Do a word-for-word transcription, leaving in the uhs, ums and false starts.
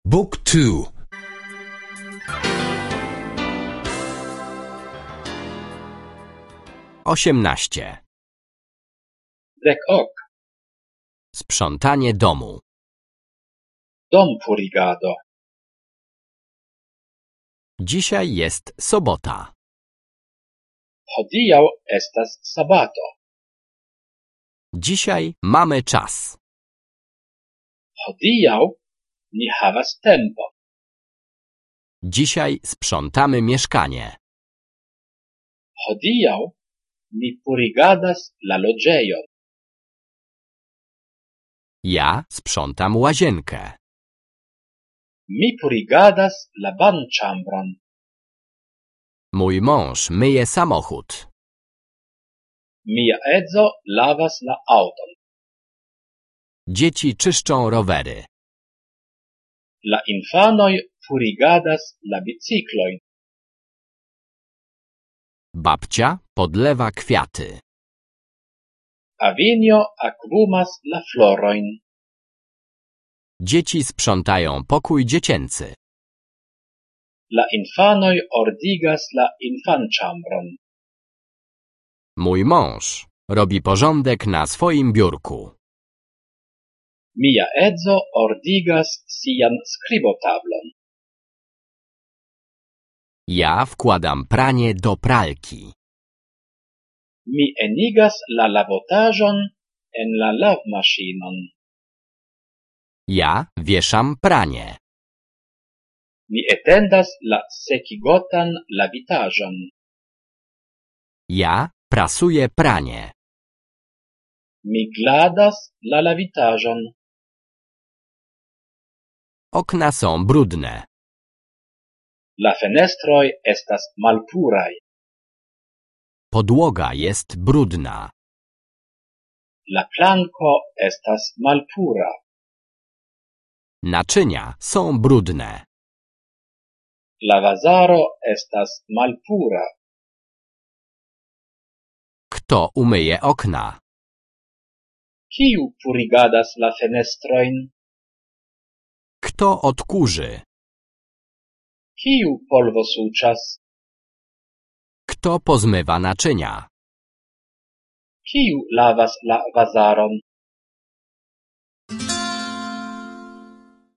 Book two. Osiemnaście. Dek ok. Sprzątanie domu. Dom purigado. Dzisiaj jest sobota. Hodiaŭ estas sabato. Dzisiaj mamy czas. Hodiaŭ ni havas tempo. Dzisiaj sprzątamy mieszkanie. Hodiaŭ ni purigadas la loĝejon. Ja sprzątam łazienkę. Mi purigadas la banĉambron. Mój mąż myje samochód. Mia edzo lavas la aŭton. Dzieci czyszczą rowery. La infanoj purigadas la biciklojn. Babcia podlewa kwiaty. Avinjo akvumas la florojn. Dzieci sprzątają pokój dziecięcy. La infanoj ordigas la infanĉambron. Mój mąż robi porządek na swoim biurku. Mia edzo ordigas sian skribotablon. Ja wkładam pranie do pralki. Mi enigas la lavotaĵon en la lavmaŝinon. Ja wieszam pranie. Mi etendas la sekigotan lavitaĵon. Ja prasuję pranie. Mi gladas la lavitaĵon. Okna są brudne. La fenestroj estas malpuraj. Podłoga jest brudna. La planko estas malpura. Naczynia są brudne. La vazaro estas malpura. Kto umyje okna? Kiu purigadas la fenestrojn? Kto odkurzy? Kiu polvosuĉas? Kto pozmywa naczynia? Kiu lavas la vazaron?